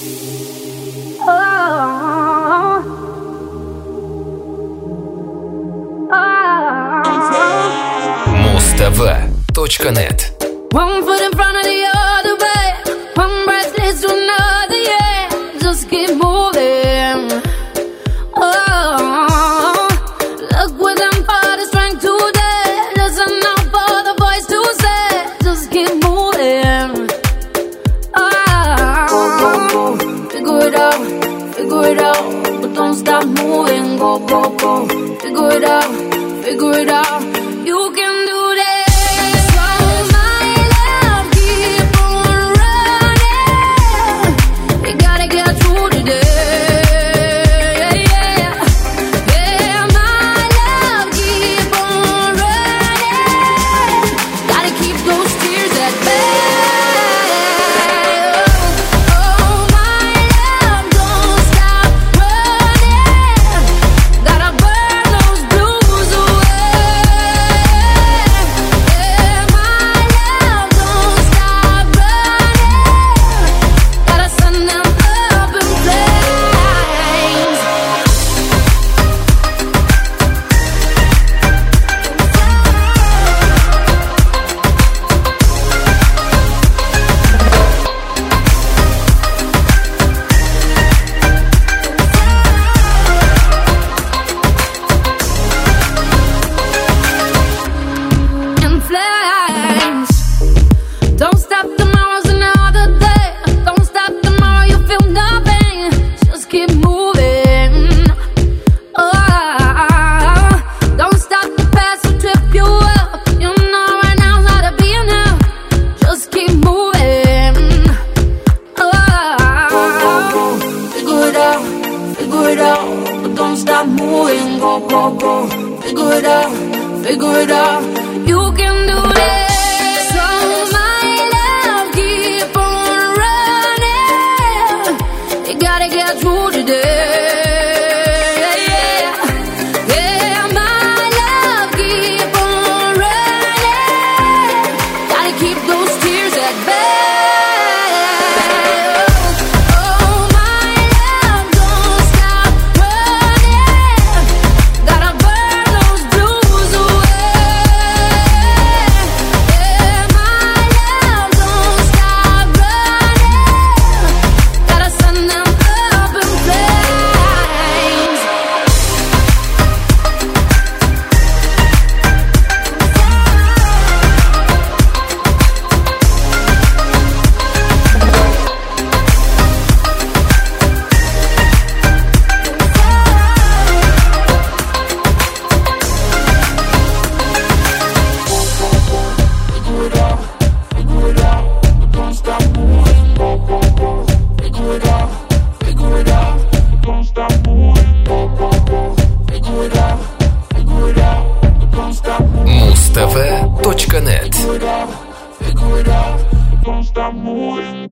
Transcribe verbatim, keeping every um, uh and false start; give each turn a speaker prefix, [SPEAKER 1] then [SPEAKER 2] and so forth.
[SPEAKER 1] муз тэ вэ точка нет.
[SPEAKER 2] One foot in front of the other, babe. One breath leads to another, yeah. Just keep moving. Oh, look within for the strength today. Listen out for the voice to say. Just keep moving. Oh, figure it out, figure it out, but don't stop moving. Go, go, go. Figure it out, figure it out. You can do that.
[SPEAKER 1] муз тэ вэ точка нет.
[SPEAKER 3] Don't stop moving.